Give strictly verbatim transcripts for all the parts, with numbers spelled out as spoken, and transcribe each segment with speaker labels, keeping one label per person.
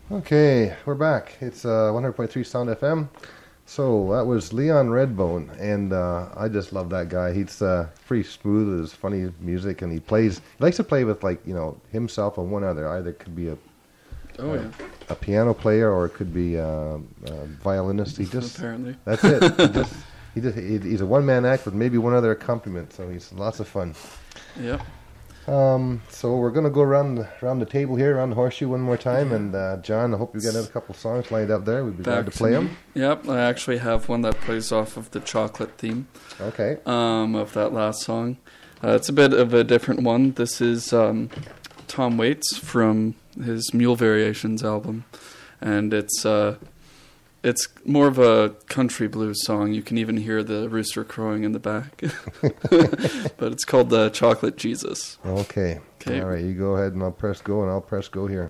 Speaker 1: Okay, we're back. It's uh, one hundred point three Sound F M. So that was Leon Redbone, and uh, I just love that guy. He's uh, pretty smooth with his funny music, and he plays. He likes to play with like you know himself and one other. Either it could be a
Speaker 2: oh
Speaker 1: a,
Speaker 2: yeah
Speaker 1: a piano player or it could be uh, a violinist. He just
Speaker 2: apparently
Speaker 1: that's it. He just he just he, he's a one man act with maybe one other accompaniment. So he's lots of fun.
Speaker 2: Yep.
Speaker 1: Um, so we're gonna go around the, around the table here, around the horseshoe one more time, and uh, John, I hope you got a couple songs lined up there. We'd be
Speaker 2: Back
Speaker 1: glad to play
Speaker 2: me.
Speaker 1: them.
Speaker 2: Yep, I actually have one that plays off of the chocolate theme.
Speaker 1: Okay.
Speaker 2: Um, of that last song. Uh, it's a bit of a different one. This is um, Tom Waits from his Mule Variations album, and it's uh, it's more of a country blues song. You can even hear the rooster crowing in the back. But it's called the Chocolate Jesus.
Speaker 1: Okay.
Speaker 2: Okay.
Speaker 1: All right, you go ahead and I'll press go, and I'll press go here.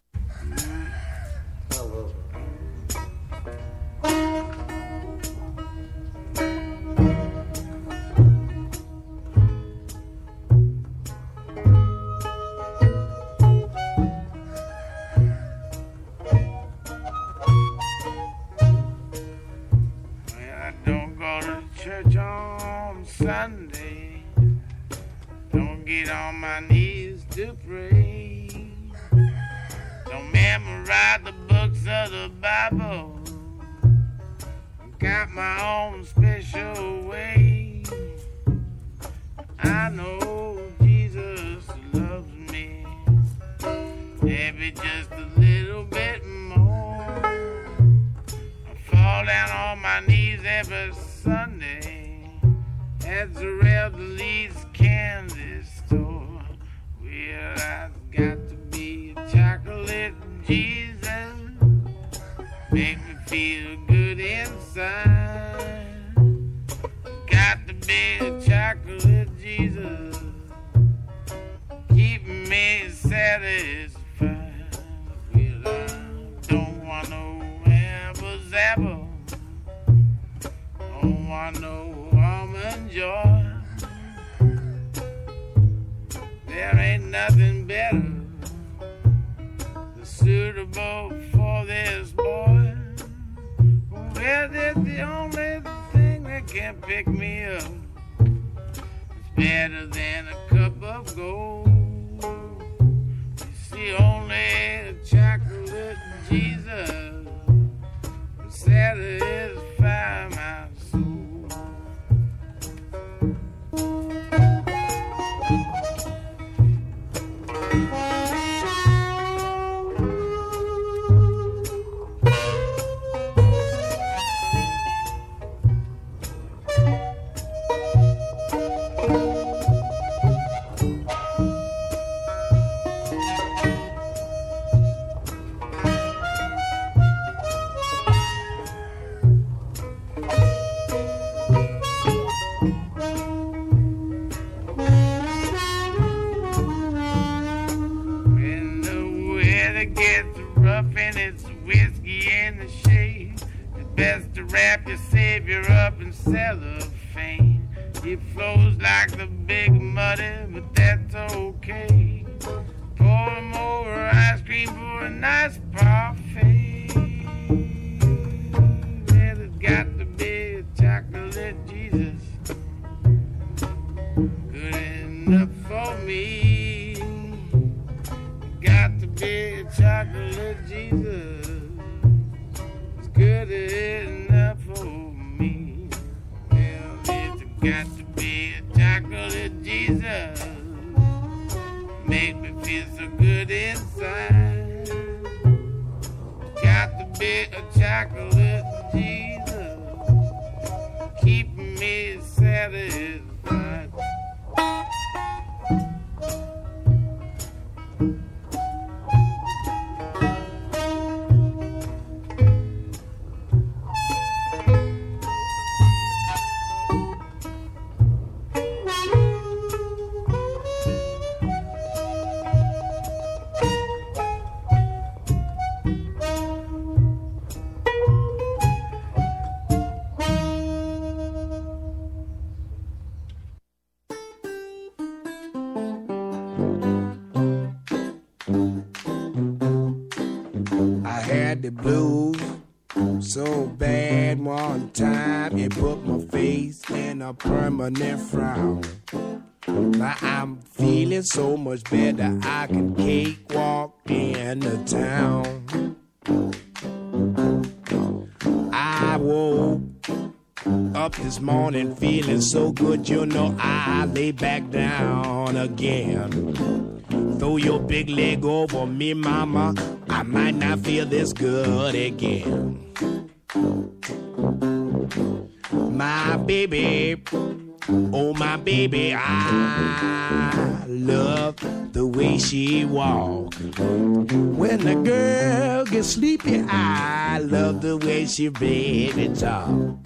Speaker 3: Sunday, don't get on my knees to pray, don't memorize the books of the Bible, got my own special way. I know Jesus loves me, maybe just a little bit more. I fall down on my knees every Sunday at the Lee's candy store. Well, I've got to be a chocolate Jesus, make me feel good inside. Got to be a chocolate Jesus, keep me satisfied. Well, I don't want no apple zapple, don't want no almond joy. There ain't nothing better suitable for this boy. Well, that's the only thing that can pick me up. It's better than a cup of gold. It's the only chocolate Jesus will satisfy my soul. Best to wrap your savior up in cellophane. It flows like the big muddy, but that's okay. Pour him over ice cream for a nice parfait. Well, it's got to be a chocolate Jesus, good enough for me. Got to be a chocolate Jesus, good enough for me. Well, it's got to be a chocolate Jesus, make me feel so good inside. Got to be a chocolate Jesus, keep me satisfied.
Speaker 4: I had the blues so bad one time it put my face in a permanent frown. Now I'm feeling so much better I can cakewalk in the town. I woke up this morning feeling so good, you know I lay back down again. Throw your big leg over me, mama, I might not feel this good again. My baby, oh my baby, I love the way she walk. When the girl gets sleepy, I love the way she baby talk.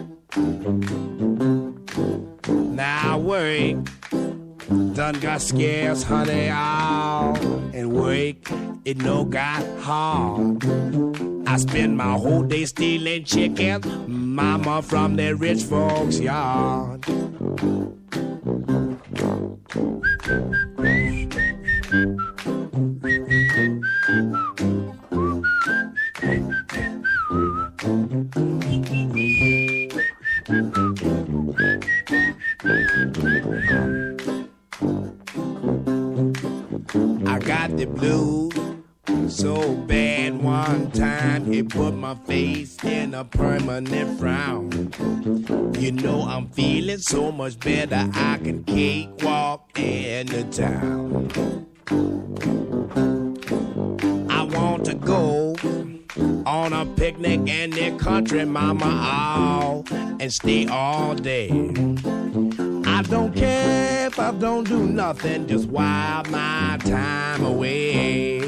Speaker 4: Now work done got scarce, honey, all and work it no got hard. I spend my whole day stealing chicken, mama, from that rich folks' yard. I got the blues so bad one time it put my face in a permanent frown. You know I'm feeling so much better I can cakewalk in the town. I want to go on a picnic in the country, mama, all and stay all day. I don't care if I don't do nothing, just while my time away.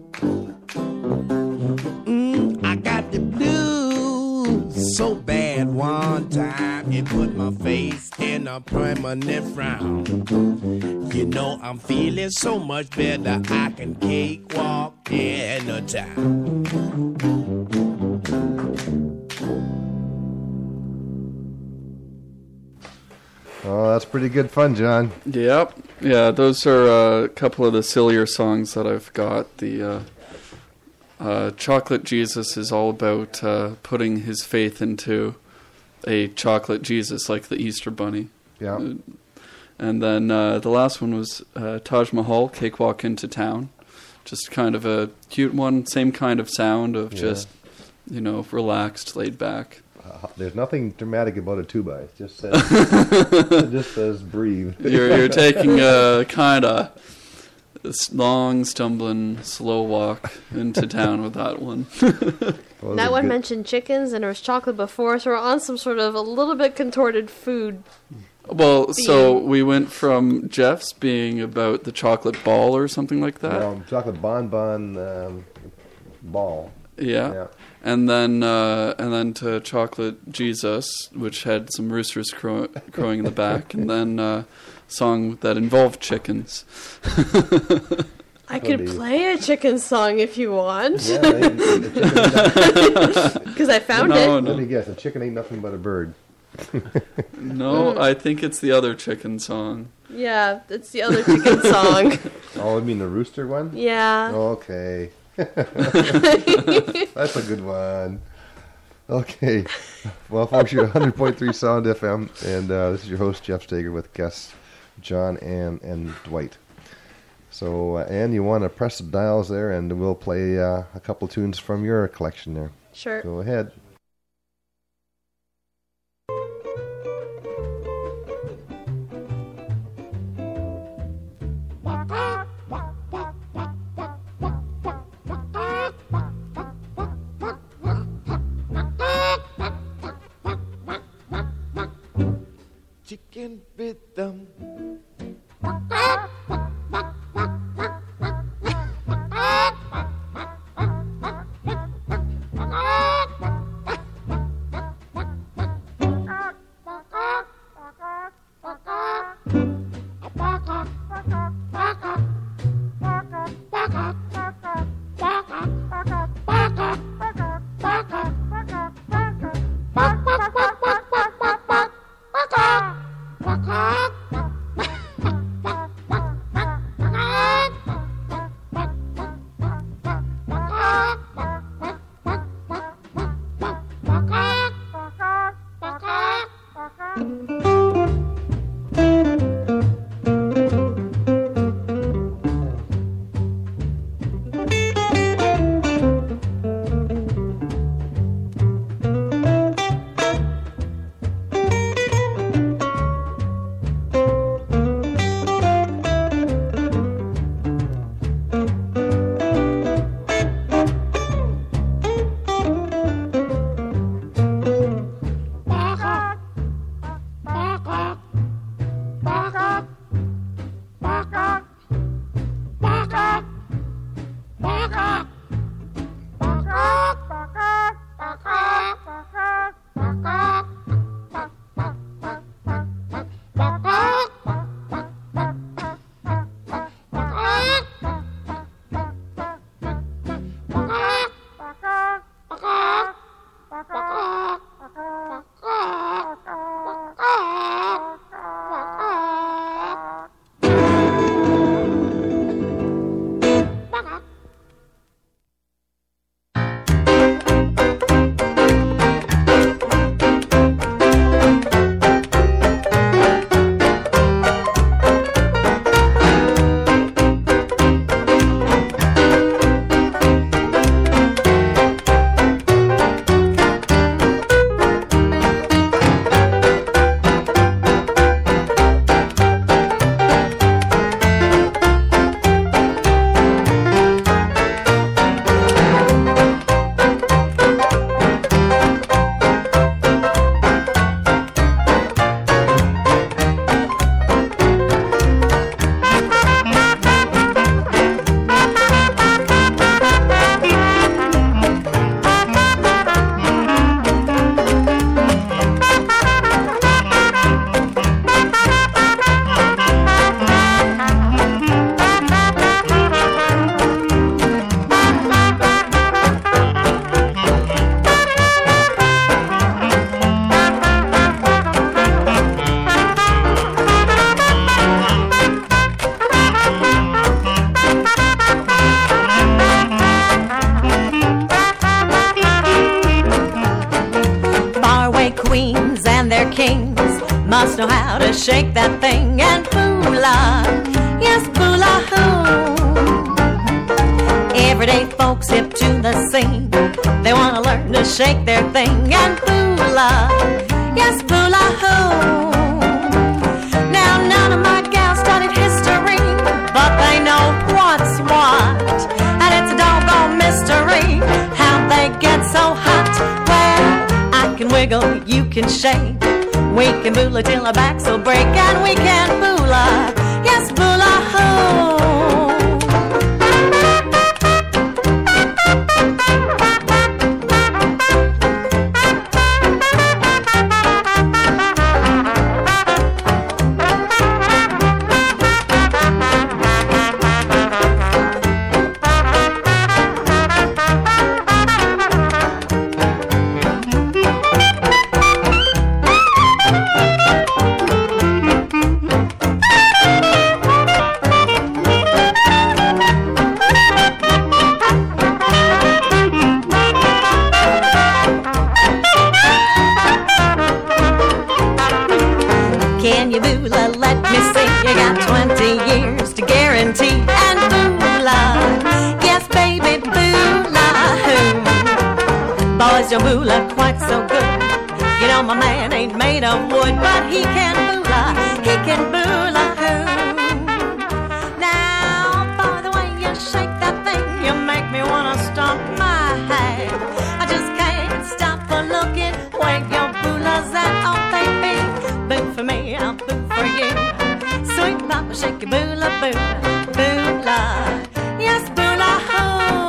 Speaker 4: Mm, I got the blues so bad one time it put my face in a permanent frown. You know I'm feeling so much better I can cakewalk in the town.
Speaker 1: Oh, that's pretty good fun, John.
Speaker 2: Yep. Yeah, those are uh, a couple of the sillier songs that I've got. The uh, uh, Chocolate Jesus is all about uh, putting his faith into a chocolate Jesus, like the Easter Bunny.
Speaker 1: Yeah.
Speaker 2: Uh, and then uh, the last one was uh, Taj Mahal, Cakewalk into Town. Just kind of a cute one, same kind of sound of
Speaker 1: Yeah.
Speaker 2: just, you know, relaxed, laid back.
Speaker 1: Uh, there's nothing dramatic about a tuba. It just says, it just says breathe.
Speaker 2: You're you're taking a kind of long, stumbling, slow walk into town with that one.
Speaker 1: Well,
Speaker 5: That
Speaker 1: those are
Speaker 5: one
Speaker 1: good.
Speaker 5: mentioned chickens and there was chocolate before, so we're on some sort of a little bit contorted food.
Speaker 2: Well, so we went from Jeff's being about the chocolate ball or something like that.
Speaker 1: Um, chocolate bonbon um, ball.
Speaker 2: Yeah.
Speaker 1: Yeah.
Speaker 2: And then uh, and then to Chocolate Jesus, which had some roosters crow- crowing in the back, and then uh, song that involved chickens.
Speaker 5: I could
Speaker 1: Indeed.
Speaker 5: play a chicken song if you want,
Speaker 1: Yeah, they, the chicken,
Speaker 5: because I found
Speaker 2: No,
Speaker 5: it.
Speaker 2: no.
Speaker 1: let me guess. A chicken ain't nothing but a bird.
Speaker 2: No, I think it's the other chicken song.
Speaker 5: Yeah, it's the other chicken song.
Speaker 1: Oh, I mean the rooster one?
Speaker 5: Yeah.
Speaker 1: Okay. That's a good one. Okay. Well, folks, you're one hundred point three Sound F M, and uh, this is your host, Jeff Steger, with guests John, Ann, and Dwight. So, uh, Ann, you want to press the dials there, and we'll play uh, a couple tunes from your collection there.
Speaker 5: Sure.
Speaker 1: Go ahead.
Speaker 4: Chicken rhythm.
Speaker 6: must know how to shake that thing and boola, yes, boola-hoo. Everyday folks hip to the scene, they want to learn to shake their thing and boola, yes, boola-hoo. Now, none of my gals studied history, but they know what's what, and it's a doggone mystery how they get so hot. Well, I can wiggle, you can shake, we can boola till our backs will break, and we can boola, yes, boola-hoo. Can you boola? Let me see. You got twenty years to guarantee. And boola, yes, baby, boola-hoo. Boys don't boola quite so good. You know my man ain't made of wood, but he can boola, he can boola-hoo. Now, by the way you shake that thing, you make me wanna stomp my head. I just can't stop for looking where your boola's at, oh baby. Boo for me, I'll boo for you. Sweet papa, shake your boola, boola, boola. Yes, boola-hoo.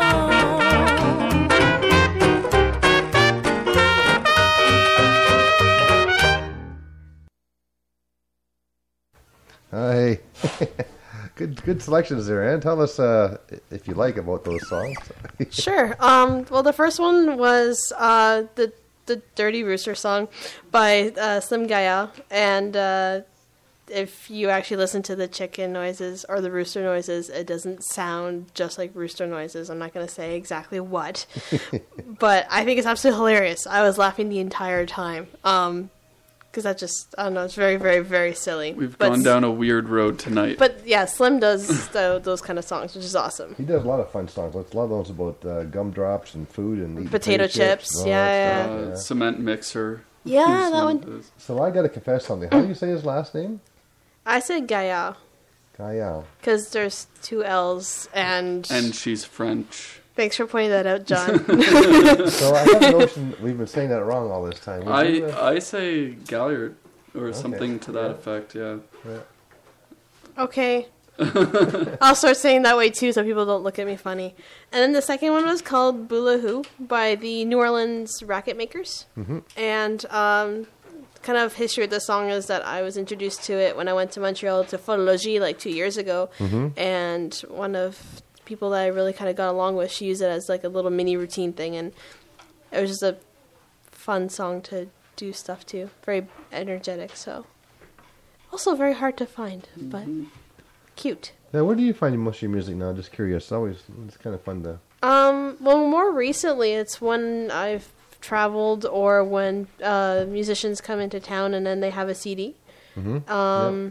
Speaker 1: Hi. Good, good selections there, Ann. Tell us uh, if you like about those songs.
Speaker 5: Sure. Um, well, the first one was uh, the the Dirty Rooster song by uh, Slim Gaia, and uh, if you actually listen to the chicken noises or the rooster noises, it doesn't sound just like rooster noises. I'm not going to say exactly what, but I think it's absolutely hilarious. I was laughing the entire time. Um, because that just, I don't know, it's very, very, very silly.
Speaker 2: We've
Speaker 5: but,
Speaker 2: gone down a weird road tonight.
Speaker 5: But yeah, Slim does the, those kind of songs, which is awesome.
Speaker 1: He does a lot of fun songs. A lot of those about uh, gumdrops and food and eating
Speaker 5: Potato chips,
Speaker 1: and all
Speaker 5: yeah,
Speaker 1: that
Speaker 2: uh,
Speaker 1: stuff, yeah.
Speaker 2: Cement mixer.
Speaker 5: Yeah,
Speaker 2: is
Speaker 5: that
Speaker 2: one of
Speaker 5: one.
Speaker 2: those.
Speaker 1: So I got to confess something. How do you say his last name?
Speaker 5: I said Gaia,
Speaker 1: Gaia.
Speaker 5: because there's two L's, and...
Speaker 2: And she's French.
Speaker 5: Thanks for pointing that out, John.
Speaker 1: So I have a notion we've been saying that wrong all this time.
Speaker 2: I,
Speaker 1: We do that?
Speaker 2: I say Galliard, or
Speaker 1: Okay,
Speaker 2: something to that
Speaker 1: yeah.
Speaker 2: effect, yeah.
Speaker 1: Yeah.
Speaker 5: Okay. I'll start saying that way too so people don't look at me funny. And then the second one was called Boola-hoo by the New Orleans Racket Makers.
Speaker 1: Mm-hmm.
Speaker 5: And um, kind of history of the song is that I was introduced to it when I went to Montreal to Photologie like two years ago.
Speaker 1: Mm-hmm.
Speaker 5: And one of the people that I really kind of got along with, she used it as like a little mini routine thing. And it was just a fun song to do stuff to. Very energetic, so. Also very hard to find, but cute.
Speaker 1: Now, where do you find most of your music now? Just curious. It's always it's kind of fun to.
Speaker 5: Um, well, more recently, it's when I've traveled or when uh, musicians come into town and then they have a C D.
Speaker 1: Mm-hmm.
Speaker 5: Um,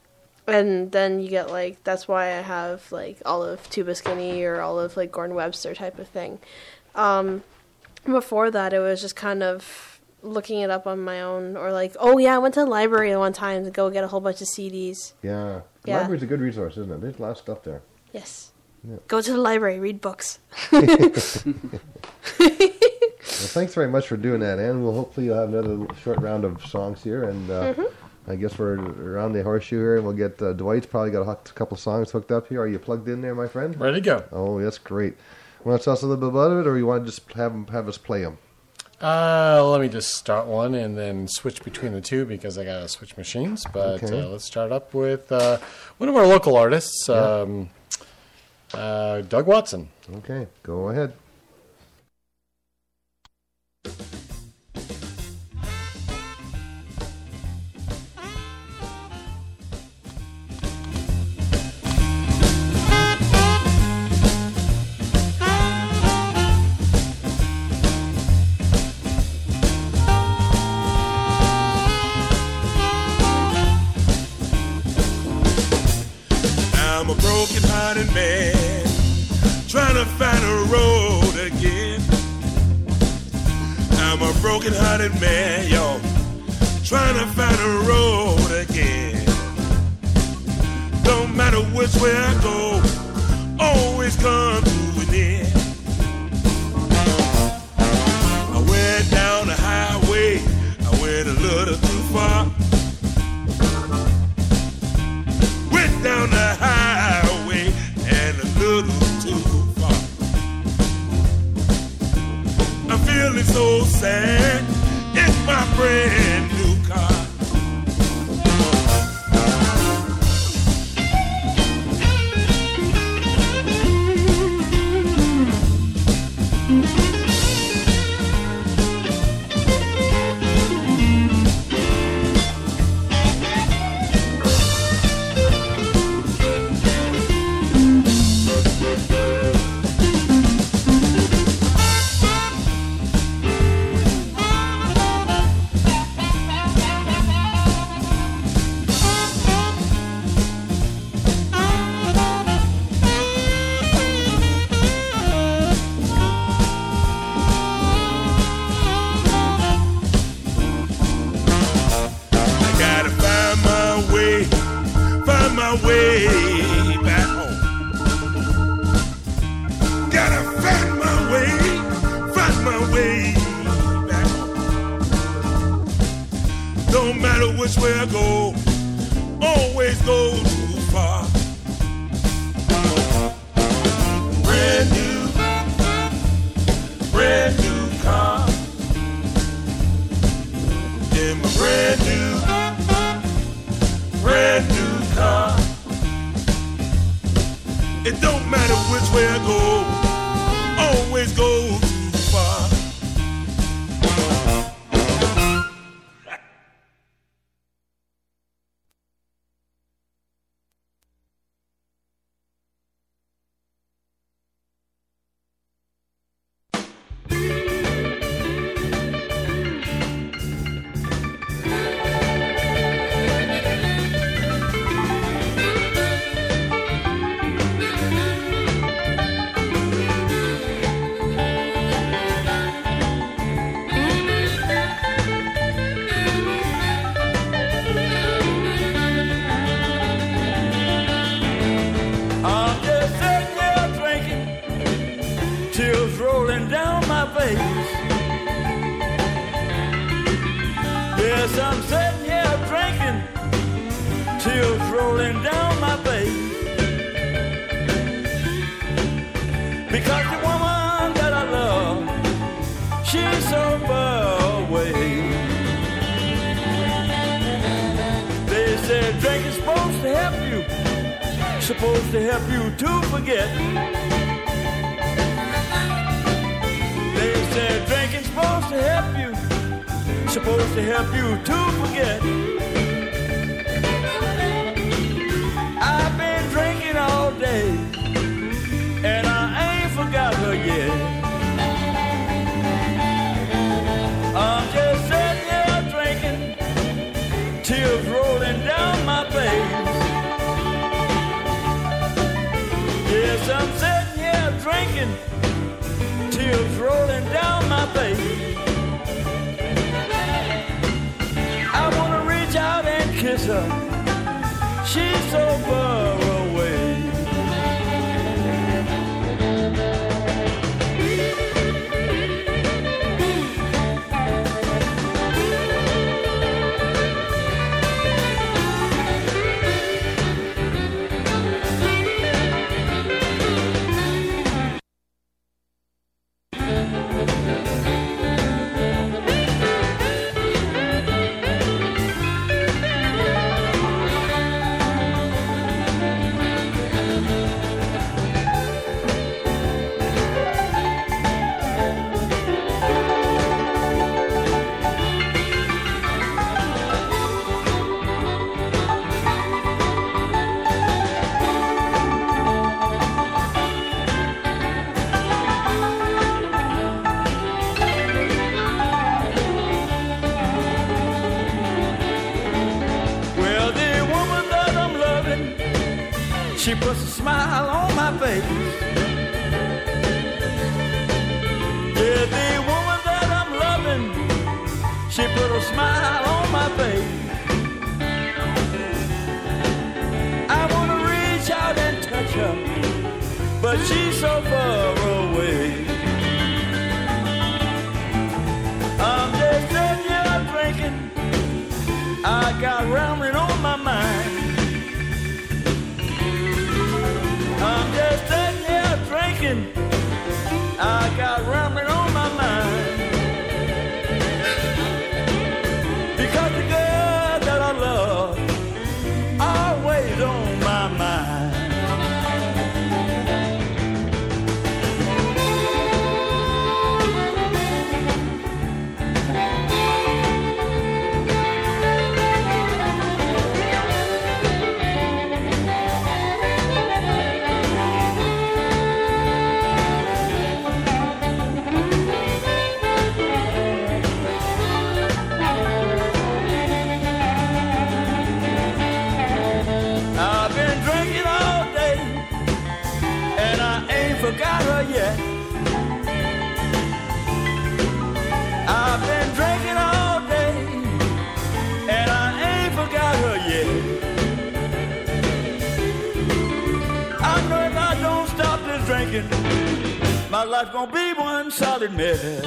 Speaker 5: and then you get like, that's why I have like all of Tuba Skinny or all of like Gordon Webster type of thing. Um, before that, it was just kind of looking it up on my own, or like, oh yeah, I went to the library at one time to go get a whole bunch of C Ds.
Speaker 1: Yeah. The
Speaker 5: Yeah.
Speaker 1: library's a good resource, isn't it? There's a lot of stuff there.
Speaker 5: Yes.
Speaker 1: Yeah.
Speaker 5: Go to the library, read books.
Speaker 1: Well, thanks very much for doing that, Ann. We'll hopefully you'll have another short round of songs here, and uh,
Speaker 5: Mm-hmm.
Speaker 1: I guess we're around the horseshoe here, and we'll get uh, Dwight's probably got a hot- couple songs hooked up here. Are you plugged in there, my friend?
Speaker 7: Ready to go.
Speaker 1: Oh, that's great. Want to tell us a little bit about it, or you want to just have 'em- have us play them?
Speaker 7: Uh, let me just start one and then switch between the two because I gotta switch machines. But
Speaker 1: Okay.
Speaker 7: uh, let's start up with uh, one of our local artists,
Speaker 1: Yeah.
Speaker 7: um, uh, Doug Watson.
Speaker 1: Okay, go ahead.
Speaker 8: Thank hearted man trying to find a road again. I'm a broken hearted man, y'all, trying to find a road again. Don't matter which way I go, always come to an end. I went down the highway, I went a little too far. Went down the highway and a little too far. I'm feeling so sad in my brand new car. Which way I go, always go too far. Brand new, brand new car. In my brand new, brand new car. It don't matter which way I go, always go too far.
Speaker 9: Yes, I'm sitting here drinking, tears rolling down my face. Because the woman that I love, she's so far away. They said drinking's supposed to help you, supposed to help you to forget. They said drinking's supposed to help you, supposed to help you to forget. I've been drinking all day, and I ain't forgot her yet. I'm just sitting here drinking, tears rolling down my face. Yes, I'm sitting here drinking, tears rolling down my face. I wanna reach out and kiss her, she's so far away. she puts a smile on my face. Yeah, the woman that I'm loving, she put a smile on my face. I wanna reach out and touch her, but she's so far away. I'm just sitting here drinking, I got rambling on my mind. I'm just sitting here drinking, I got rambling on my mind. Because the girl that I love always on my mind. Forgot her yet. I've been drinking all day, and I ain't forgot her yet. I know if I don't stop this drinking, my life gonna be one solid mess.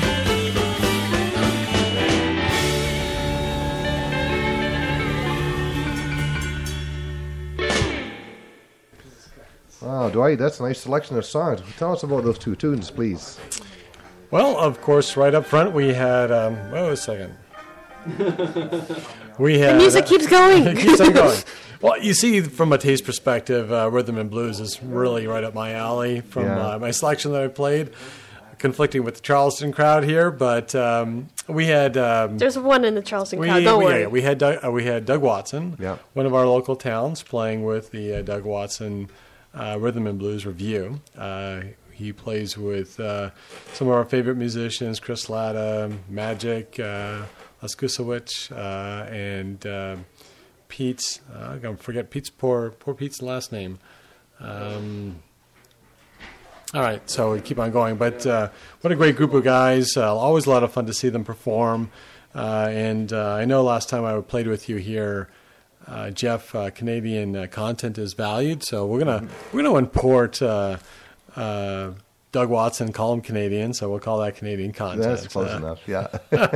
Speaker 1: Wow, Dwight, that's a nice selection of songs. Tell us about those two tunes, please.
Speaker 7: Well, of course, right up front we had. Um, wait a second. We had.
Speaker 5: The music keeps going.
Speaker 7: It keeps on going. Well, you see, from a taste perspective, uh, rhythm and blues is really right up my alley. From
Speaker 1: Yeah.
Speaker 7: uh, my selection that I played, conflicting with the Charleston crowd here, but um, we had. Um,
Speaker 5: There's one in the Charleston
Speaker 7: we,
Speaker 5: crowd. Don't
Speaker 7: we,
Speaker 5: worry.
Speaker 7: yeah, we had Doug, uh, we had Doug Watson,
Speaker 1: Yeah.
Speaker 7: one of our local towns, playing with the uh, Doug Watson uh, Rhythm and Blues Review. Uh, he plays with uh, some of our favorite musicians: Chris Latta, Magic, uh, Laskusewicz, uh, and uh, Pete's. Uh, I'm gonna forget Pete's poor poor Pete's last name. Um, all right, so we keep on going. But uh, what a great group of guys. Uh, always a lot of fun to see them perform. Uh, and uh, I know last time I played with you here, uh, Jeff, uh, Canadian uh, content is valued. So we're gonna we're gonna import uh, uh, Doug Watson, call him Canadian. So we'll call that Canadian content.
Speaker 1: That's close
Speaker 7: Uh,
Speaker 1: enough, yeah.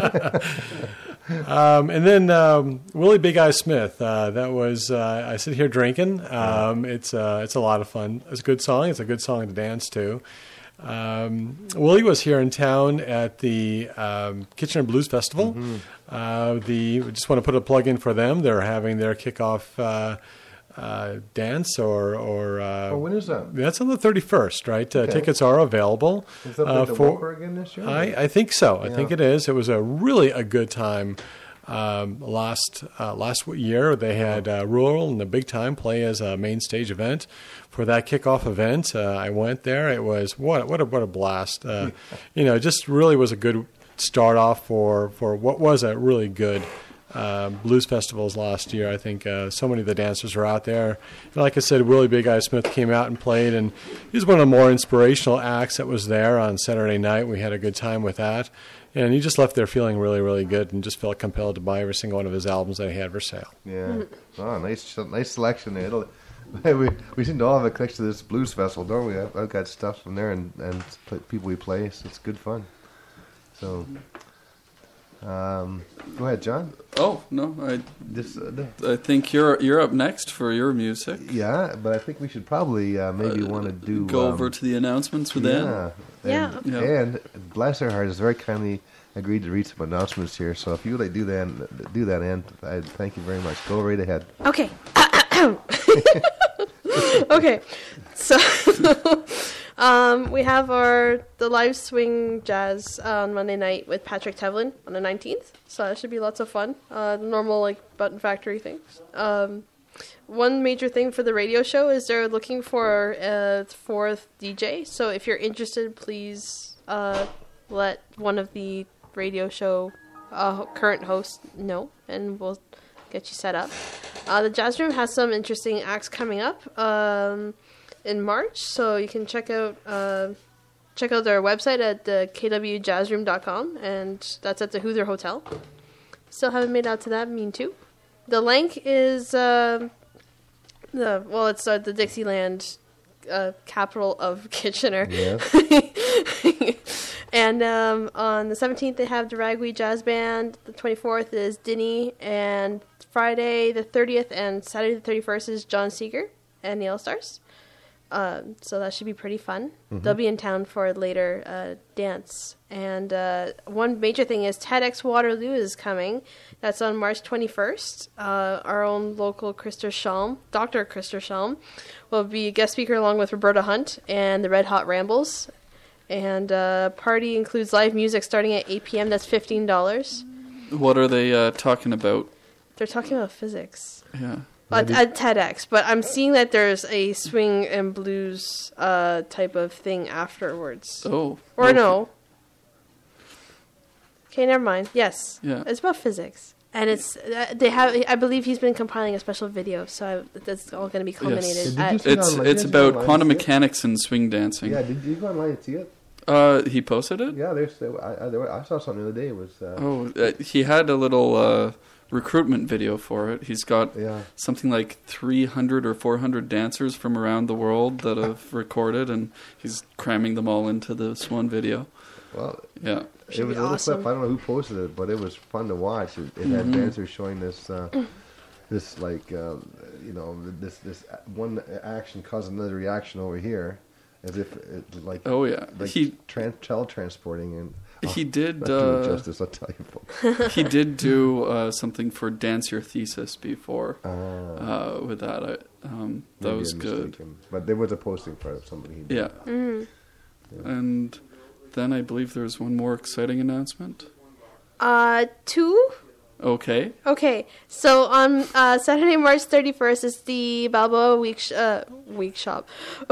Speaker 7: Um, and then um, Willie Big Eye Smith. Uh, that was uh, I sit here drinking. Um, it's uh, it's a lot of fun. It's a good song. It's a good song to dance to. Um, Willie was here in town at the um, Kitchener Blues Festival.
Speaker 1: Mm-hmm.
Speaker 7: Uh, the we just want to put a plug in for them. They're having their kickoff uh, uh, dance or or. Uh,
Speaker 1: Oh, when is that?
Speaker 7: That's on the thirty-first, right? Uh,
Speaker 1: Okay.
Speaker 7: Tickets are available.
Speaker 1: Is that
Speaker 7: uh,
Speaker 1: the
Speaker 7: for-
Speaker 1: Walker again this year?
Speaker 7: I, I think so. I
Speaker 1: Yeah.
Speaker 7: think it is. It was a really a good time. Um, last uh, last year they had uh, Rural and the Big Time play as a main stage event for that kickoff event. Uh, I went there. It was what what a what a blast. Uh, you know, just really was a good start off for for what was a really good. Uh, blues festivals last year. I think uh, so many of the dancers were out there. And like I said, Willie Big Eye Smith came out and played, and he was one of the more inspirational acts that was there on Saturday night. We had a good time with that. And he just left there feeling really, really good and just felt compelled to buy every single one of his albums that he had for sale.
Speaker 1: Yeah. Oh, nice, nice selection there. It'll, we we seem to all have a connection to this blues festival, don't we? I've, I've got stuff from there and and play, people we play, so it's good fun. So, um, go ahead, John.
Speaker 2: Oh no, I
Speaker 1: This, uh, the-
Speaker 2: I think you're you're up next for your music.
Speaker 1: yeah, but I think we should probably uh, maybe want to do
Speaker 2: Go
Speaker 1: um,
Speaker 2: over to the announcements with Ann.
Speaker 1: yeah.
Speaker 5: Yeah.
Speaker 1: And,
Speaker 2: Yeah.
Speaker 1: and bless her heart, has very kindly agreed to read some announcements here. So if you would like do that, do that, Ann, I thank you very much. Go right ahead.
Speaker 5: Okay. Okay. So um, we have our the live swing jazz on Monday night with Patrick Tevlin on the nineteenth. So that should be lots of fun. Uh, normal like Button Factory things. Um, one major thing for the radio show is they're looking for a fourth D J. So if you're interested, please uh, let one of the radio show uh, current hosts know, and we'll get you set up. Uh, the Jazz Room has some interesting acts coming up um, in March, so you can check out uh, check out their website at the k w jazz room dot com, and that's at the Hoother Hotel. Still haven't made out to that, mean too. The link is uh, the well, it's uh, the Dixieland uh, capital of Kitchener.
Speaker 1: Yes.
Speaker 5: And um, on the seventeenth, they have the Ragweed Jazz Band. The twenty-fourth is Dinny. And Friday the thirtieth and Saturday the thirty-first is John Seeger and the All-Stars. Um, so that should be pretty fun.
Speaker 1: Mm-hmm.
Speaker 5: They'll be in town for a later uh, dance. And uh, one major thing is TEDx Waterloo is coming. That's on March twenty-first. Uh, our own local Christer Shalm, Doctor Christer Shalm, will be a guest speaker along with Roberta Hunt and the Red Hot Rambles. And uh, party includes live music starting at eight p.m. That's fifteen dollars.
Speaker 2: What are they uh, talking about?
Speaker 5: They're talking about physics.
Speaker 2: Yeah.
Speaker 5: At, at TEDx, but I'm seeing that there's a swing and blues uh, type of thing afterwards.
Speaker 2: Oh.
Speaker 5: Or
Speaker 2: okay.
Speaker 5: no. Okay, never mind. Yes.
Speaker 2: Yeah.
Speaker 5: It's about physics. And it's uh, they have. I believe he's been compiling a special video, so I, that's all going to be culminated.
Speaker 2: Yes.
Speaker 1: Did you
Speaker 5: At,
Speaker 1: see it
Speaker 2: It's
Speaker 1: online?
Speaker 2: it's
Speaker 1: Did you go
Speaker 2: about
Speaker 1: online
Speaker 2: quantum
Speaker 1: and see it?
Speaker 2: mechanics and swing dancing.
Speaker 1: Yeah, did you go online and see it?
Speaker 2: Uh, he posted it.
Speaker 1: Yeah, there's. There, I, I, there, I saw something the other day. It was. Uh,
Speaker 2: Oh, uh, he had a little uh, recruitment video for it. He's got
Speaker 1: Yeah.
Speaker 2: something like three hundred or four hundred dancers from around the world that have recorded, and he's cramming them all into this one video.
Speaker 1: Well,
Speaker 2: Yeah.
Speaker 1: it
Speaker 5: Should
Speaker 1: was
Speaker 5: be
Speaker 1: a little
Speaker 5: awesome.
Speaker 1: clip. I don't know who posted it, but it was fun to watch. It, it had
Speaker 2: Mhm.
Speaker 1: dancers showing this, uh, this like, uh, you know, this this one action caused another reaction over here, as if it, like,
Speaker 2: Oh yeah.
Speaker 1: like
Speaker 2: he
Speaker 1: tran- child transporting and.
Speaker 2: he did
Speaker 1: Not doing
Speaker 2: uh,
Speaker 1: justice, I'll tell you, folks.
Speaker 2: he did do uh, something for Dance Your Thesis before.
Speaker 1: Ah,
Speaker 2: Uh, with that, I, um, that
Speaker 1: maybe
Speaker 2: was
Speaker 1: I'm
Speaker 2: good.
Speaker 1: mistaken. But there was a posting for it, somebody he did.
Speaker 2: Yeah.
Speaker 5: Mhm.
Speaker 2: And then I believe there's one more exciting announcement.
Speaker 5: Uh, two.
Speaker 2: Okay.
Speaker 5: Okay, so on uh, Saturday, March thirty-first is the Balboa Week sh- uh, Week Shop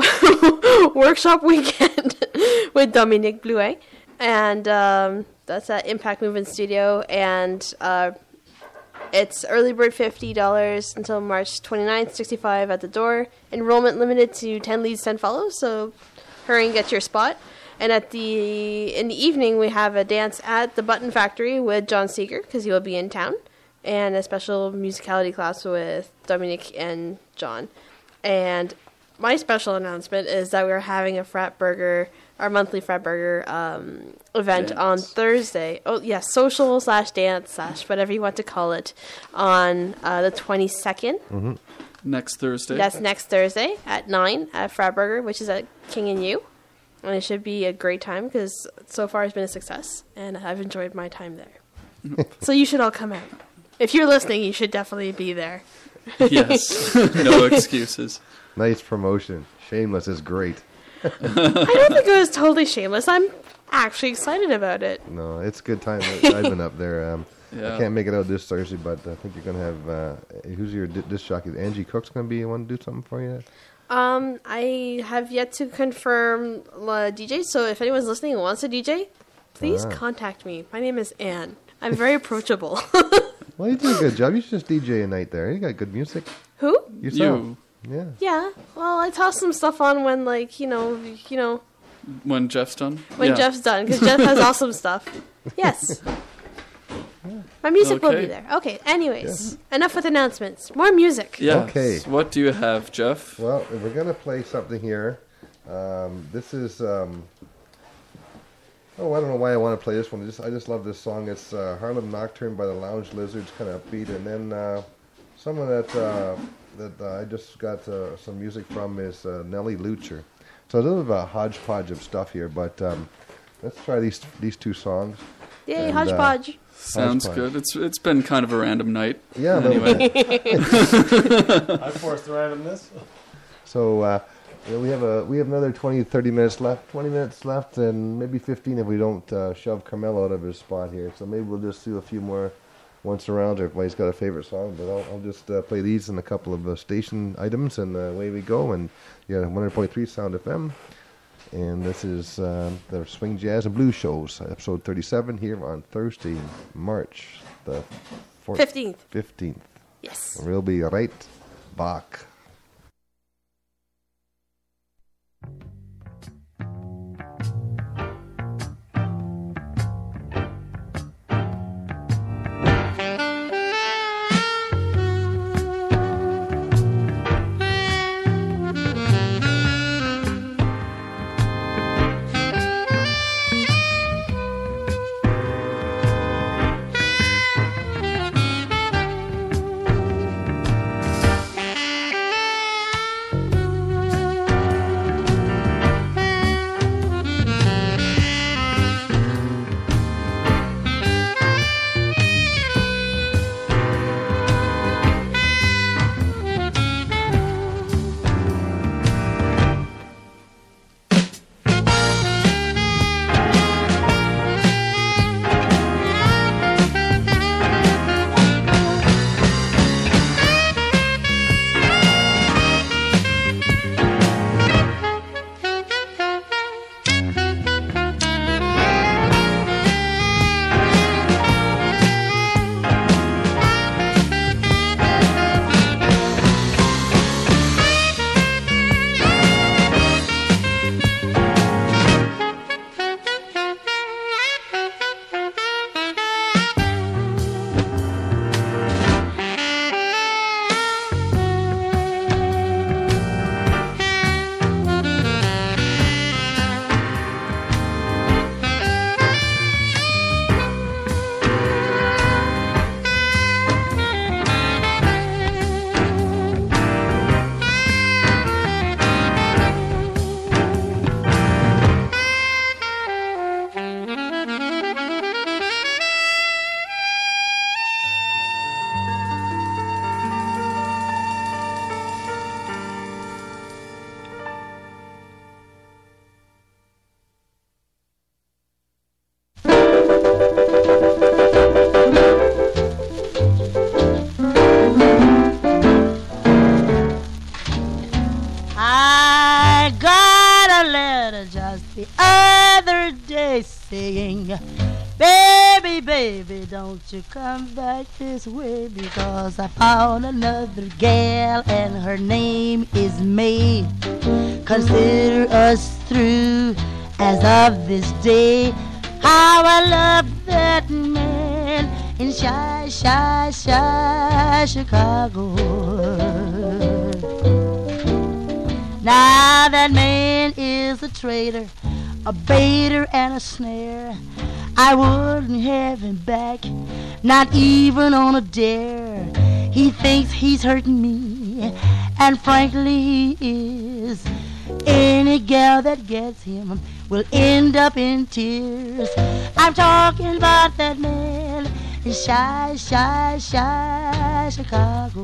Speaker 5: Workshop Weekend with Dominique Bluet, and um, that's at Impact Movement Studio, and uh, it's early bird fifty dollars until March twenty-ninth, sixty-five at the door. Enrollment limited to ten leads, ten follows, so hurry and get your spot. And at the in the evening, we have a dance at the Button Factory with John Seeger, because he will be in town, and a special musicality class with Dominique and John. And my special announcement is that we're having a frat burger, our monthly frat burger um, event
Speaker 2: Dance.
Speaker 5: on Thursday. Oh, yeah, social slash dance slash whatever you want to call it, on uh, the twenty-second.
Speaker 2: Next Thursday.
Speaker 5: That's next Thursday at nine at Frat Burger, which is at King and U. And it should be a great time because so far it's been a success, and I've enjoyed my time there. So you should all come out. If you're listening, you should definitely be there.
Speaker 2: Yes. No excuses.
Speaker 1: Nice promotion. Shameless is great.
Speaker 5: I don't think it was totally shameless. I'm actually excited about it.
Speaker 1: No, it's a good time. I've been up there. Um,
Speaker 2: Yeah.
Speaker 1: I can't make it out this Thursday, but I think you're going to have, uh, who's your di- disc jockey? Angie Cook's going to be one to do something for you?
Speaker 5: Um, I have yet to confirm uh, D J, so if anyone's listening and wants a D J, please
Speaker 1: Ah.
Speaker 5: contact me. My name is Anne. I'm very approachable.
Speaker 1: Well, you did a good job. You should just D J a night there. You got good music.
Speaker 5: Who?
Speaker 1: Yourself.
Speaker 2: You.
Speaker 1: Yeah.
Speaker 5: Yeah. Well, I toss some stuff on when, like, you know, you know,
Speaker 2: When Jeff's done.
Speaker 5: when
Speaker 2: Yeah.
Speaker 5: Jeff's done, because Jeff has awesome stuff. Yes. My music will
Speaker 2: Okay.
Speaker 5: be there. Okay, anyways. Enough with announcements. More music.
Speaker 2: Yes.
Speaker 1: Okay.
Speaker 2: What do you have, Jeff?
Speaker 1: Well, we're going to play something here. Um, this is, um, oh, I don't know why I want to play this one. I just, I just love this song. It's uh, Harlem Nocturne by the Lounge Lizards, kind of upbeat. And then uh, someone that uh, that uh, I just got uh, some music from is uh, Nellie Lucher. So a little bit of a hodgepodge of stuff here, but um, let's try these these two songs.
Speaker 5: Yay,
Speaker 1: And, uh,
Speaker 5: hodgepodge.
Speaker 2: Sounds
Speaker 1: Hodgepodge.
Speaker 2: good. It's it's been kind of a random night.
Speaker 1: Yeah, a little
Speaker 2: Anyway.
Speaker 7: I forced the randomness.
Speaker 1: So uh, you know, we have a we have another twenty, thirty minutes left. twenty minutes left, and maybe fifteen if we don't uh, shove Carmelo out of his spot here. So maybe we'll just do a few more once around. Everybody's got a favorite song, but I'll, I'll just uh, play these and a couple of uh, station items, and uh, away we go. And yeah, one hundred point three Sound F M. And this is uh, the Swing Jazz and Blues Shows, episode thirty-seven here on Thursday, March the fourteenth.
Speaker 5: fifteenth.
Speaker 1: fifteenth.
Speaker 5: Yes.
Speaker 1: We'll be right back.
Speaker 10: the other day saying, baby, baby, don't you come back this way, because I found another gal and her name is May. Consider us through as of this day. How I love that man in shy, shy, shy Chicago. Now that man is a traitor, a baiter and a snare. I wouldn't have him back, not even on a dare. He thinks he's hurting me, and frankly he is. Any gal that gets him will end up in tears. I'm talking about that man in shy, shy, shy Chicago.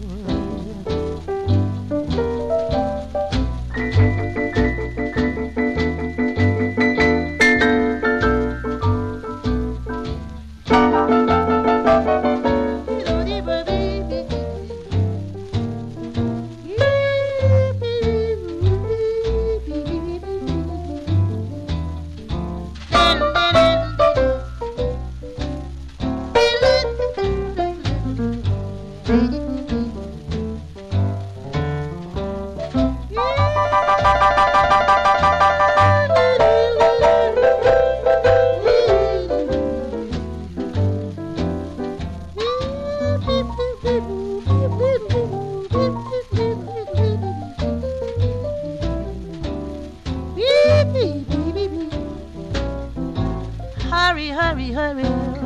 Speaker 10: Hurry, hurry, hurry.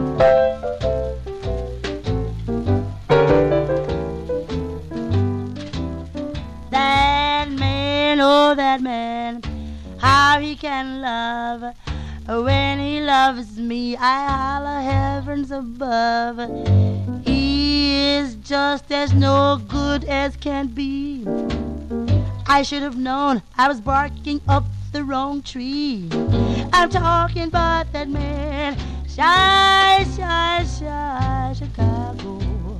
Speaker 10: That man, oh that man, how he can love. When he loves me, I holler heavens above. He is just as no good as can be. I should have known I was barking up the wrong tree. I'm talking about that man, shy, shy, shy Chicago.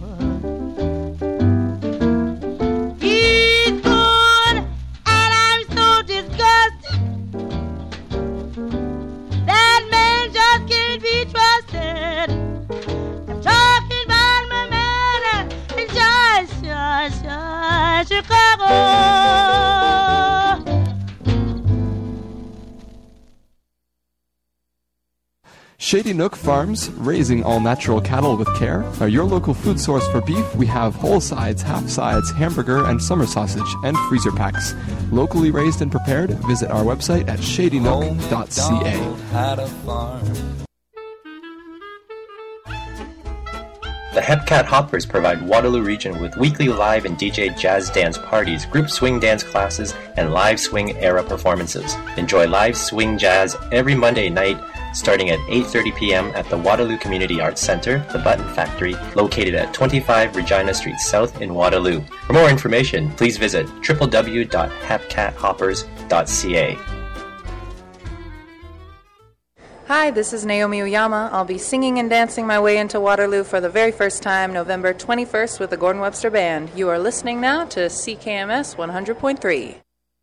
Speaker 10: He's good, and I'm so disgusted. That man just can't be trusted. I'm talking about my man in shy, Chicago.
Speaker 11: Shady Nook Farms, raising all-natural cattle with care, are your local food source for beef. We have whole sides, half sides, hamburger, and summer sausage, and freezer packs. Locally raised and prepared, visit our website at shady nook dot c a.
Speaker 12: The Hepcat Hoppers provide Waterloo region with weekly live and D J jazz dance parties, group swing dance classes, and live swing era performances. Enjoy live swing jazz every Monday night starting at eight thirty p.m. at the Waterloo Community Arts Centre, the Button Factory, located at twenty-five Regina Street South in Waterloo. For more information, please visit w w w dot hepcat hoppers dot c a.
Speaker 13: Hi, this is Naomi Uyama. I'll be singing and dancing my way into Waterloo for the very first time, November twenty-first, with the Gordon Webster Band. You are listening now to C K M S one hundred point three.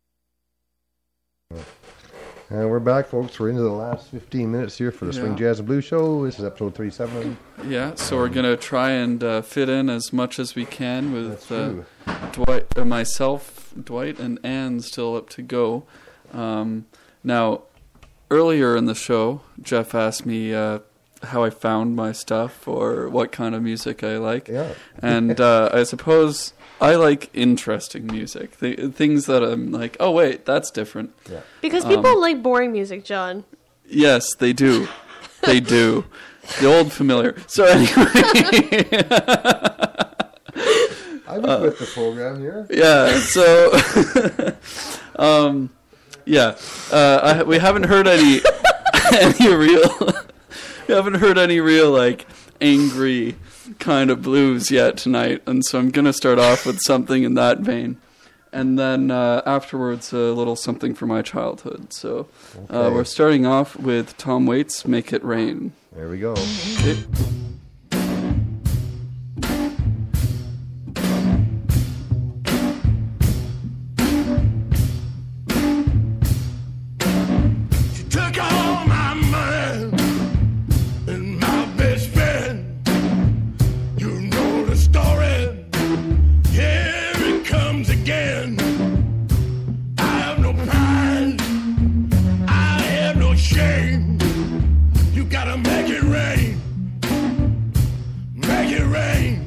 Speaker 1: And we're back, folks. We're into the last fifteen minutes here for the
Speaker 2: Yeah.
Speaker 1: Swing Jazz and Blues Show. This is episode thirty-seven.
Speaker 2: Yeah, so we're going to try and uh, fit in as much as we can with uh,
Speaker 1: true.
Speaker 2: Dwight, uh, myself, Dwight, and Ann still up to go. Um, now, earlier in the show, Jeff asked me uh, how I found my stuff or what kind of music I like.
Speaker 1: Yeah.
Speaker 2: And uh, I suppose I like interesting music. Th- things that I'm like, oh, wait, that's different.
Speaker 1: Yeah.
Speaker 5: Because people
Speaker 2: Um,
Speaker 5: like boring music, John.
Speaker 2: Yes, they do. They do. The old familiar. So anyway.
Speaker 1: I was with the program here.
Speaker 2: Yeah, so... um, yeah, uh, I, we haven't heard any any real... we haven't heard any real, like, angry kind of blues yet tonight, and so I'm going to start off with something in that vein. And then uh, afterwards, a little something from my childhood. So uh,
Speaker 1: Okay.
Speaker 2: we're starting off with Tom Waits' Make It Rain.
Speaker 1: There we go.
Speaker 2: Okay.
Speaker 8: She took all my money and my best friend. You know the story. Here it comes again. I have no pride. I have no shame. You gotta make it rain. Make it rain.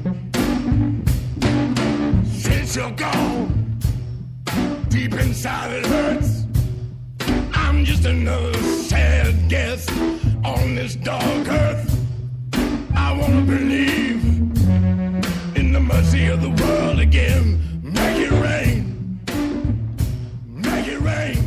Speaker 8: Since you're gone, deep inside it hurts. I'm just another sad guest on this dark earth. I wanna believe in the mercy of the world again. Make it rain. Make it rain.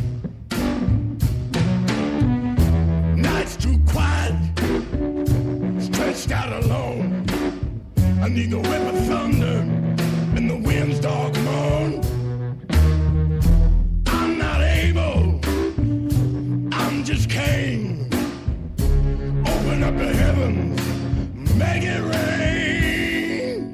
Speaker 8: Night's too quiet. Stretched out alone. I need the whip of thunder and the wind's dark moan. I'm not able. I'm just Cain. Open up the heavens, make it rain.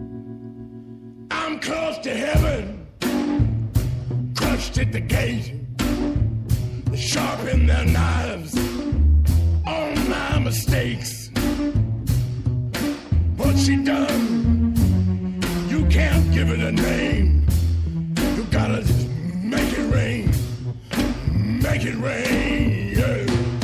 Speaker 8: I'm close to heaven, crushed at the gate. They sharpen their knives on my mistakes. What she done, you can't give it a name. You gotta just make it rain. Make it rain, yeah.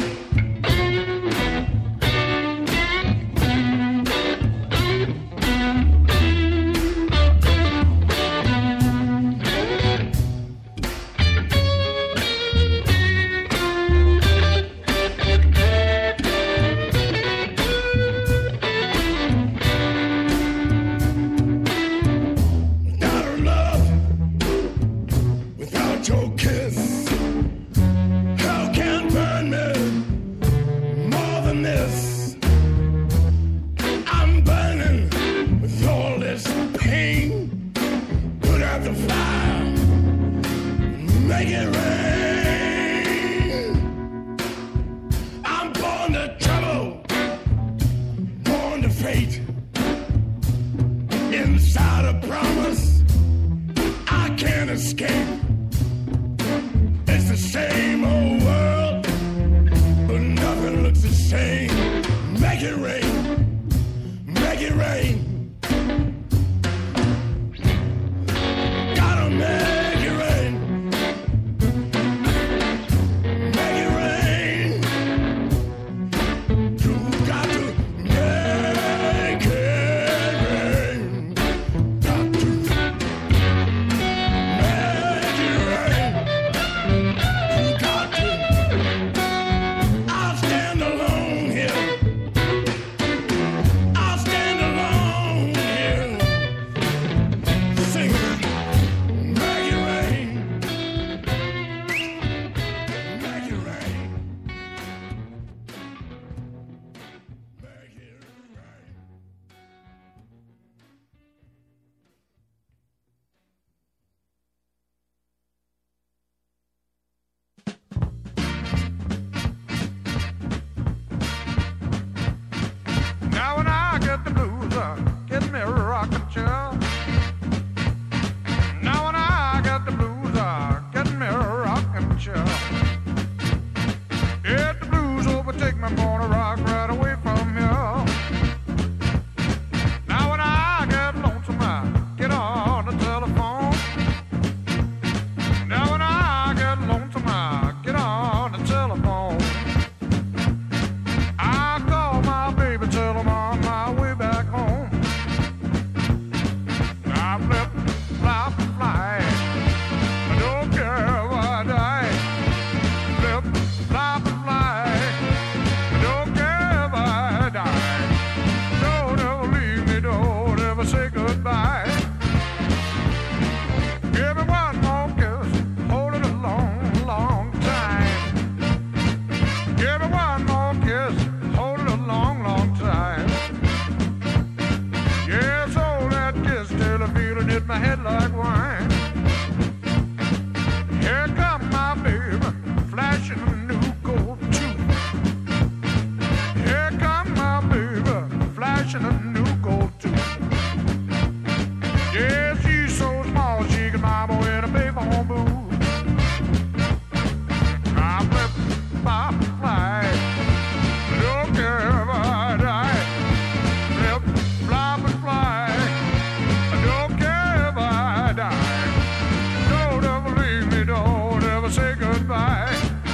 Speaker 8: Without her love, without your kiss, hell can burn me more than this. I'm burning with all this pain. Put out the fire, make it rain. I'm born to trouble, born to fate. Inside a promise, I can't escape. It's the same old world, but nothing looks the same. Make it rain, make it rain. Got watch and a new gold tooth. Yeah, she's so small she can mama in a big home booth. I flip, flop, fly. I don't care if I die. Flip, flop, and fly. I don't care if I die. Don't ever leave me, don't ever say goodbye.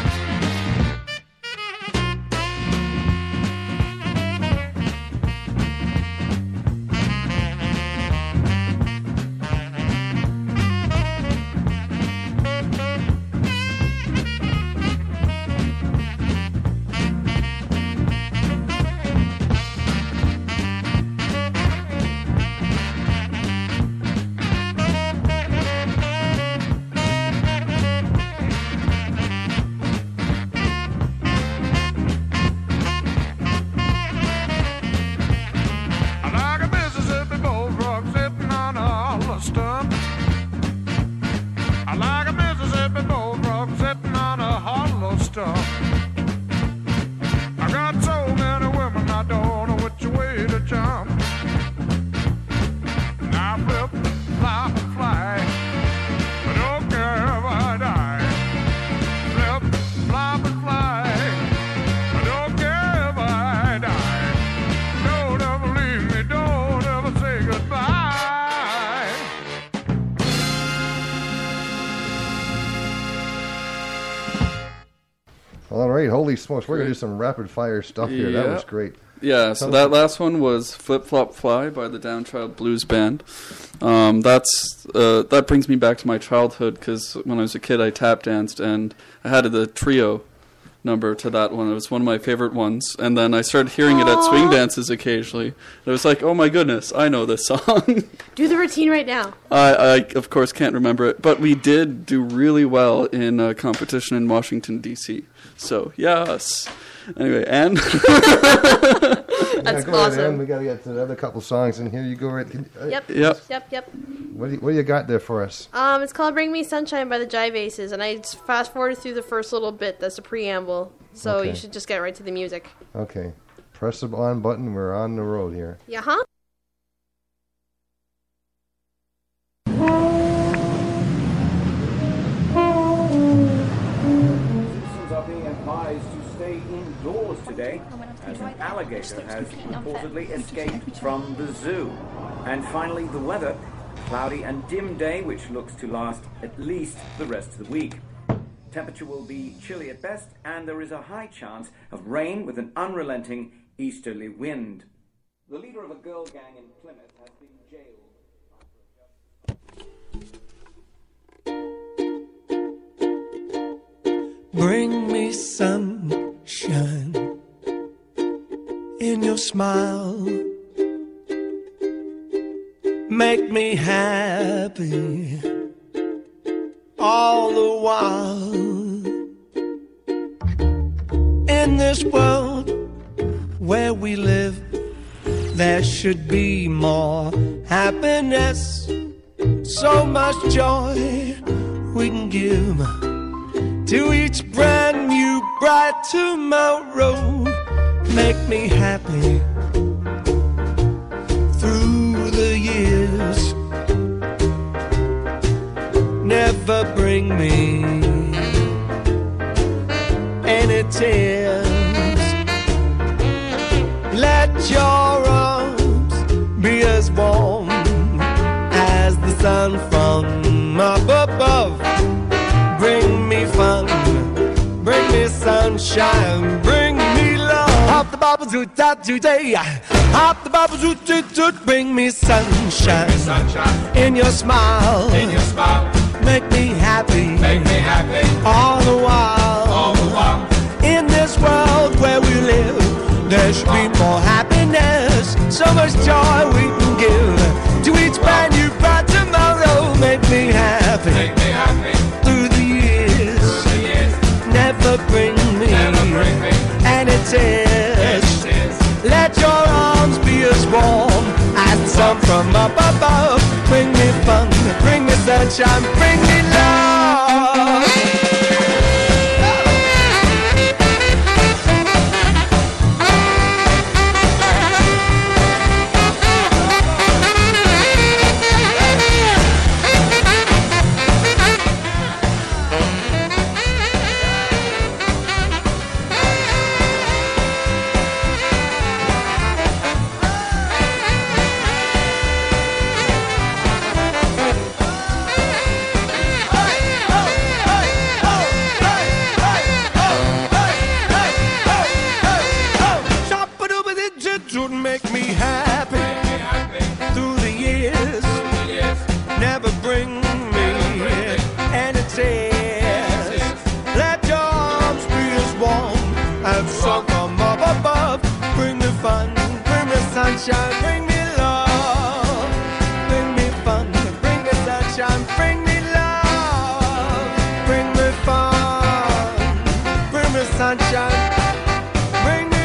Speaker 1: Holy smokes, we're going to do some rapid fire stuff here.
Speaker 2: Yeah.
Speaker 1: That was great.
Speaker 2: Yeah, so that last one was Flip Flop Fly by the Downchild Blues Band. Um, that's uh, that brings me back to my childhood because when I was a kid I tap danced and I had the trio number to that one. It was one of my favorite ones. And then I started hearing Aww. it at swing dances occasionally. And it was like, oh my goodness, I know this song.
Speaker 5: Do the routine right now.
Speaker 2: I, I, of course, can't remember it. But we did do really well in a competition in Washington, D C So, yes. Anyway, and
Speaker 5: That's
Speaker 1: yeah, go
Speaker 5: awesome.
Speaker 1: Right, Ann. We got to get to another couple songs in here. You go right. Can, uh,
Speaker 5: Yep.
Speaker 2: Yep.
Speaker 5: Yep. Yep.
Speaker 1: What do you, what do you got there for us?
Speaker 5: Um, it's called "Bring Me Sunshine" by the Jive Aces, and I just fast forwarded through the first little bit. That's a preamble, so
Speaker 1: Okay.
Speaker 5: you should just get right to the music.
Speaker 1: Okay, press the on button. We're on the road here.
Speaker 5: Yeah, huh?
Speaker 14: Citizens are being advised to stay indoors today as an alligator has reportedly escaped from the zoo. And finally, the weather. Cloudy and dim day, which looks to last at least the rest of the week. Temperature will be chilly at best, and there is a high chance of rain with an unrelenting easterly wind. The leader of a girl gang in Plymouth has been jailed.
Speaker 15: Bring me sunshine in your smile. Make me happy all the while. In this world where we live, there should be more happiness. So much joy we can give to each brand new bright tomorrow. Make me happy through the years. Never bring me any tears. Let your arms be as warm as the sun from up above. Bring me fun, bring me sunshine, bring me love. Hop the bubbles to top today. Hop the bubbles to toot toot. Bring me sunshine, bring me sunshine in your smile. In your smile. Make me happy, make me happy all the while. All the while. In this world where we live, there should be more happiness. So much joy we can give to each brand new bright tomorrow. Make me happy, make me happy through the years. Through the years. Never bring me, Never bring me any tears. Let your arms be as warm as the sun from up above. Bring me fun, bring me sunshine, bring me love. sunshine, bring me love, bring me fun, bring me sunshine, bring me love, bring me fun, bring me sunshine, bring me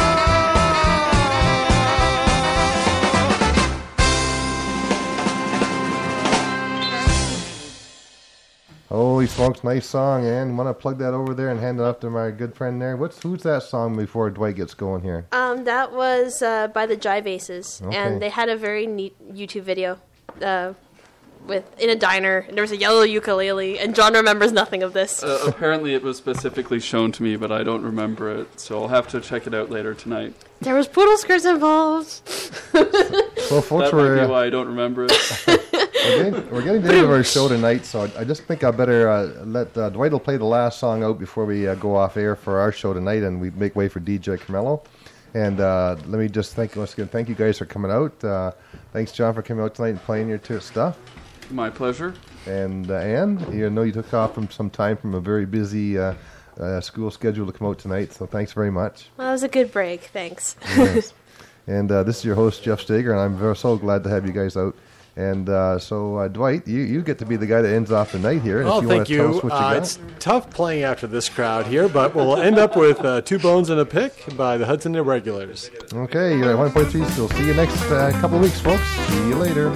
Speaker 1: Holy smokes, nice song, and want to plug that over there and hand it off to my good friend there. What's who's that song before Dwight gets going here?
Speaker 5: Um, that was uh, by the Jive Aces,
Speaker 1: Okay.
Speaker 5: and they had a very neat YouTube video uh, with in a diner. And there was a yellow ukulele, and John remembers nothing of this.
Speaker 2: Uh, apparently, it was specifically shown to me, but I don't remember it, so I'll have to check it out later tonight.
Speaker 5: There was poodle skirts involved.
Speaker 1: Well, folks,
Speaker 2: That might
Speaker 1: we're,
Speaker 2: be why I don't remember it.
Speaker 1: we're, getting, we're getting to the end of our show tonight, so I, I just think I better uh, let uh, Dwight will play the last song out before we uh, go off air for our show tonight, and we make way for D J Carmelo. And uh, let me just thank once again, thank you guys for coming out. Uh, thanks, John, for coming out tonight and playing your t- stuff.
Speaker 2: My pleasure.
Speaker 1: And uh, Anne, you know you took off from some time from a very busy uh, uh, school schedule to come out tonight, so thanks very much.
Speaker 5: Well, that was a good break. Thanks.
Speaker 1: Yes. And uh, this is your host, Jeff Steger, and I'm very, so glad to have you guys out. And uh, so, uh, Dwight, you, you get to be the guy that ends off the night here. And
Speaker 7: Oh,
Speaker 1: if you
Speaker 7: thank
Speaker 1: want to
Speaker 7: you.
Speaker 1: tell us what you
Speaker 7: Uh,
Speaker 1: got.
Speaker 7: it's tough playing after this crowd here, but we'll end up with uh, Two Bones and a Pick by the Hudson Irregulars.
Speaker 1: Okay, you're at one point three, so see you next uh, couple of weeks, folks. See you later.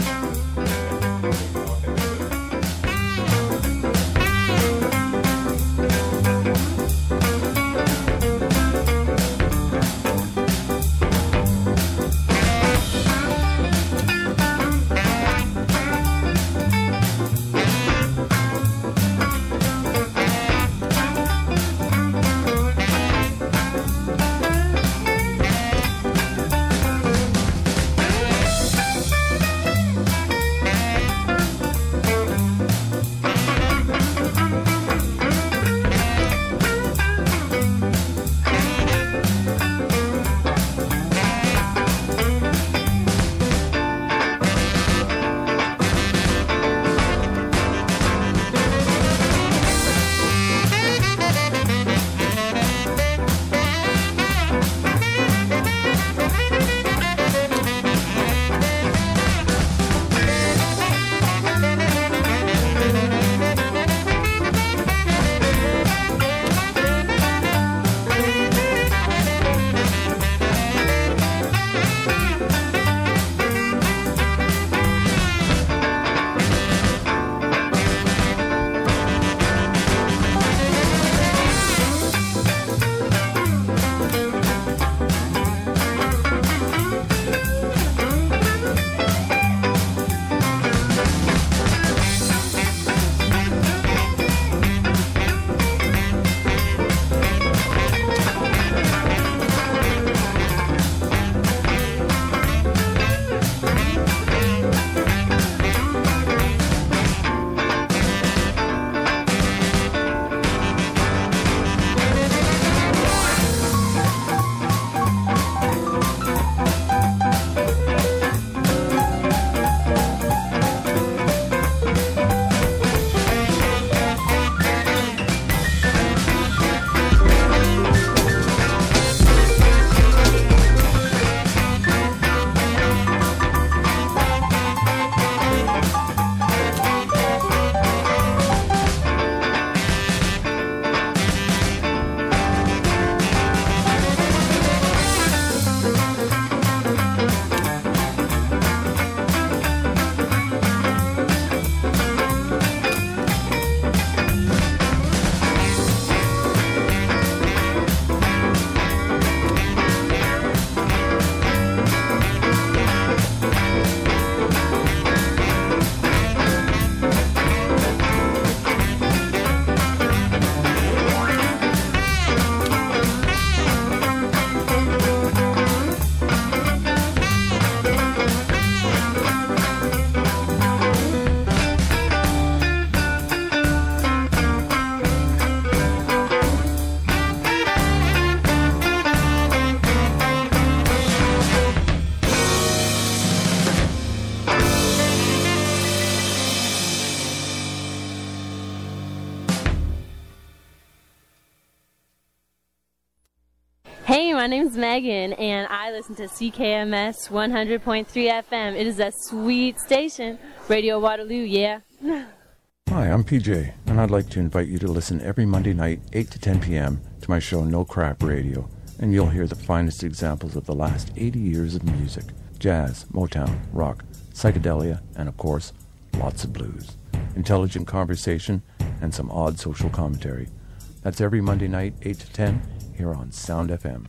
Speaker 16: my name's Megan, and I listen to C K M S one hundred point three F M. It is a sweet station. Radio Waterloo, yeah.
Speaker 17: Hi, I'm P J, and I'd like to invite you to listen every Monday night, eight to ten p.m., to my show No Crap Radio, and you'll hear the finest examples of the last eighty years of music. Jazz, Motown, rock, psychedelia, and of course, lots of blues. Intelligent conversation, and some odd social commentary. That's every Monday night, eight to ten, here on Sound F M.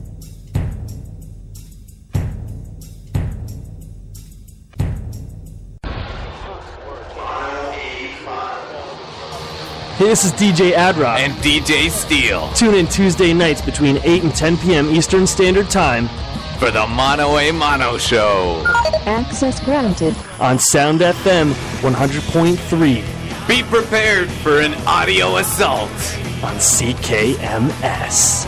Speaker 18: Hey, this is D J Adrock.
Speaker 19: And D J Steele.
Speaker 18: Tune in Tuesday nights between eight and ten p.m. Eastern Standard Time
Speaker 19: for the Mono a Mono Show.
Speaker 20: Access granted.
Speaker 18: On Sound F M one hundred point three.
Speaker 19: Be prepared for an audio assault.
Speaker 18: On C K M S.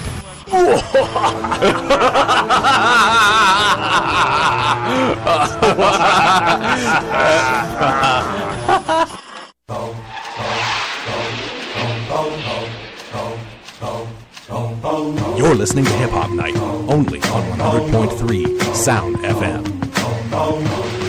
Speaker 21: You're listening to Hip Hop Night, only on one hundred point three Sound F M.